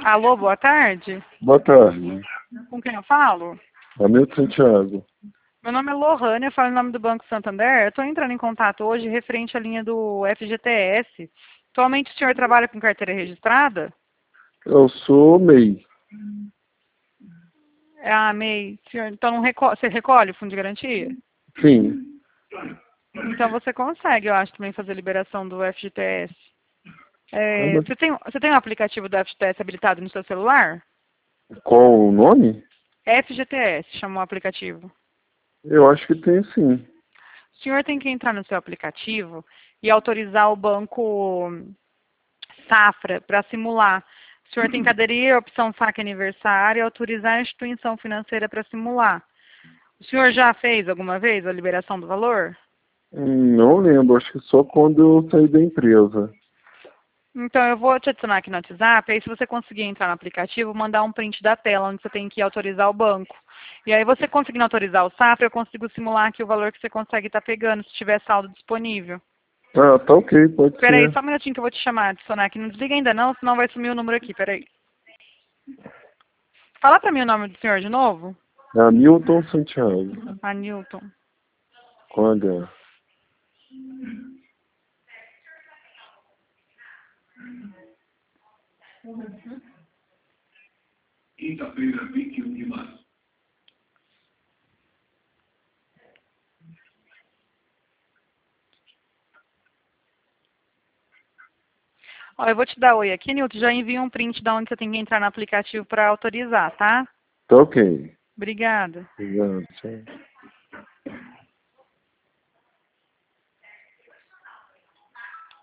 Alô, boa tarde. Boa tarde. Com quem eu falo? Hamilton Santiago. Meu nome é Lohane, eu falo em nome do Banco Santander. Eu estou entrando em contato hoje referente à linha do FGTS. Atualmente o senhor trabalha com carteira registrada? Eu sou MEI. Ah, MEI. Senhor, então você recolhe o fundo de garantia? Sim. Então você consegue, eu acho, também fazer liberação do FGTS. Ah, mas Você tem um aplicativo do FGTS habilitado no seu celular? qual o nome? FGTS, chama o aplicativo. Eu acho que tem sim. O senhor tem que entrar no seu aplicativo e autorizar o banco Safra para simular. O senhor tem que aderir à opção saque aniversário e autorizar a instituição financeira para simular. O senhor já fez alguma vez a liberação do valor? Não lembro, acho que só quando eu saí da empresa. Então, eu vou te adicionar aqui no WhatsApp, aí se você conseguir entrar no aplicativo, mandar um print da tela, onde você tem que autorizar o banco. E aí você conseguindo autorizar o Safra, eu consigo simular aqui o valor que você consegue estar pegando, se tiver saldo disponível. Ah, tá ok, pode Espera aí, ser. só um minutinho que eu vou te chamar, adicionar aqui. Não desliga ainda não, senão vai sumir o número aqui, espera aí. Fala para mim o nome do senhor de novo. Hamilton Santiago. Anilton. Com H. Quinta-feira, 21 de março. Ó, eu vou te dar oi aqui, Nilton. Já envio um print da onde você tem que entrar no aplicativo para autorizar, tá? Tá ok. Obrigada. Obrigado, tchau.